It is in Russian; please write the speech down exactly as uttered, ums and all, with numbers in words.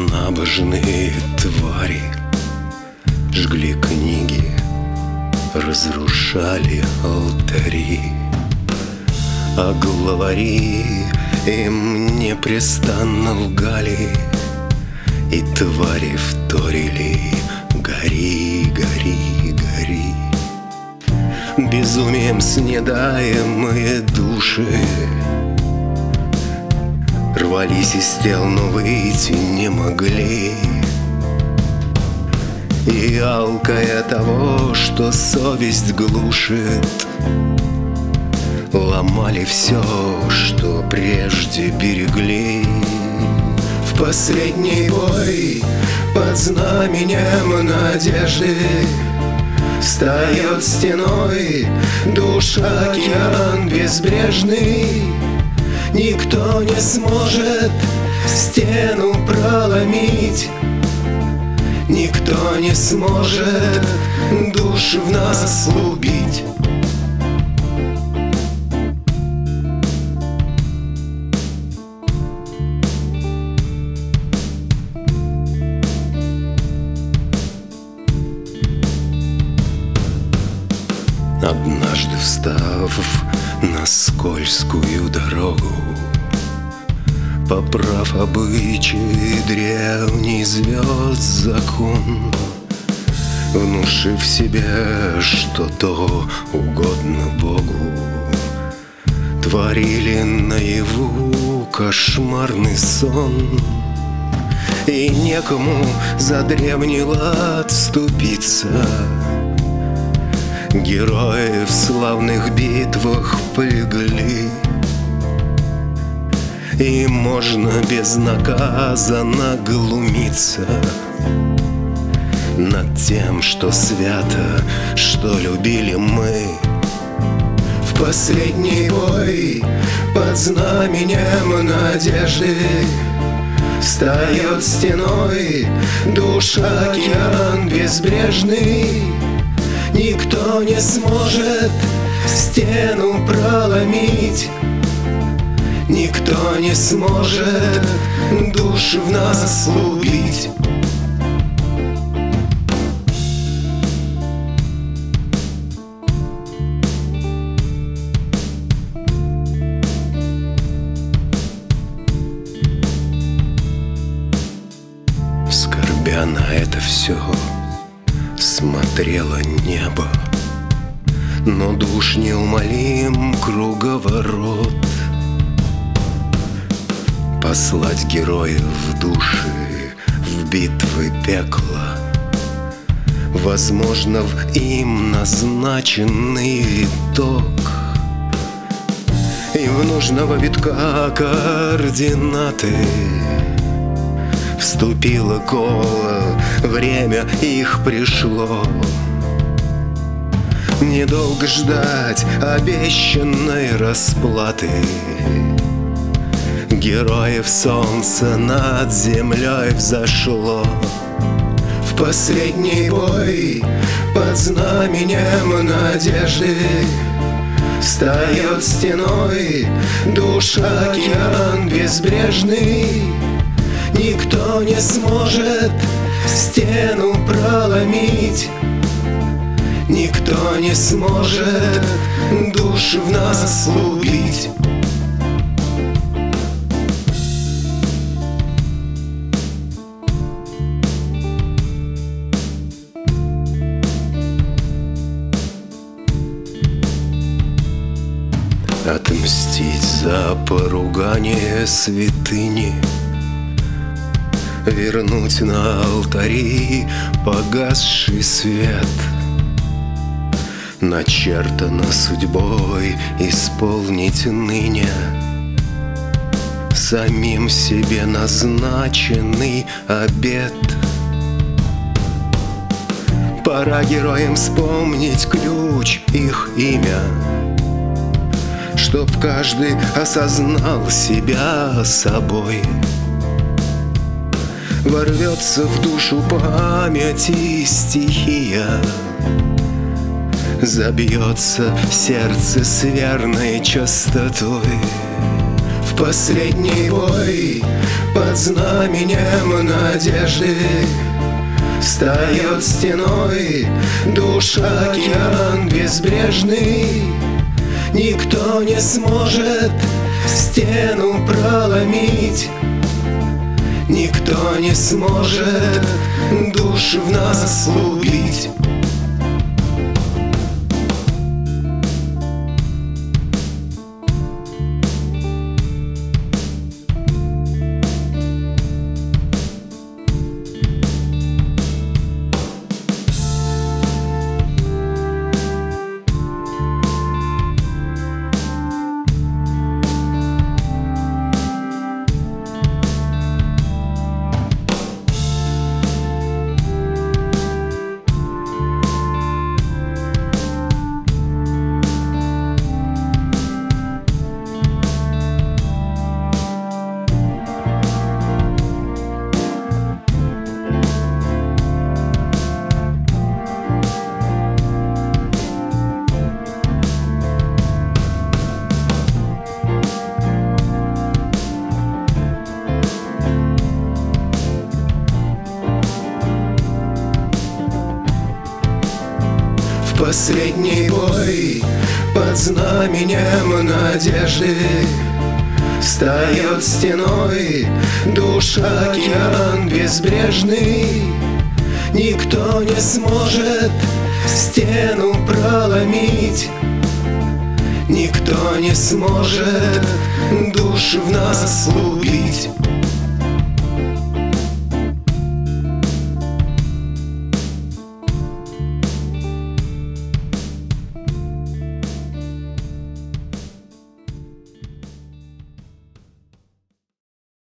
Набожные твари жгли книги, разрушали алтари, а главари им непрестанно лгали, и твари вторили: гори, гори, гори. Безумием снедаемые души рвались из тел, но выйти не могли. И алкая того, что совесть глушит, ломали все, что прежде берегли. В последний бой под знаменем надежды встает стеной душа, океан безбрежный. Никто не сможет стену проломить, никто не сможет душ в нас убить. Однажды встав на скользкую дорогу, поправ обычаи древний звезд закон, внушив себе, что то угодно Богу, творили наяву кошмарный сон. И некому за древний лад ступиться, герои в славных битвах полегли. И можно безнаказанно глумиться над тем, что свято, что любили мы. В последний бой под знаменем надежды встает стеной душа, океан безбрежный. Никто не сможет стену проломить, никто не сможет душ в нас убить. Скорбя на это все, смотрело небо, но душ неумолим круговорот. Послать героев в души, в битвы пекла, возможно, в им назначенный виток. И в нужного витка координаты вступило коло, время их пришло. Недолго ждать обещанной расплаты. Героев солнце над землей взошло. В последний бой под знаменем надежды встает стеной душа, океан безбрежный. Никто не сможет стену проломить, никто не сможет душ в нас убить. Отмстить за поругание святыни, вернуть на алтари погасший свет. Начертано судьбой исполнить ныне самим себе назначенный обет. Пора героям вспомнить ключ, их имя, чтоб каждый осознал себя собой. Ворвется в душу памяти стихия, забьется сердце с верной частотой. В Последний бой под знаменем надежды встает стеной душа, океан безбрежный. Никто не сможет стену проломить, никто не сможет душ в нас убить. Последний бой под знаменем надежды встает стеной душа, океан безбрежный. Никто не сможет стену проломить, никто не сможет душ в нас убить.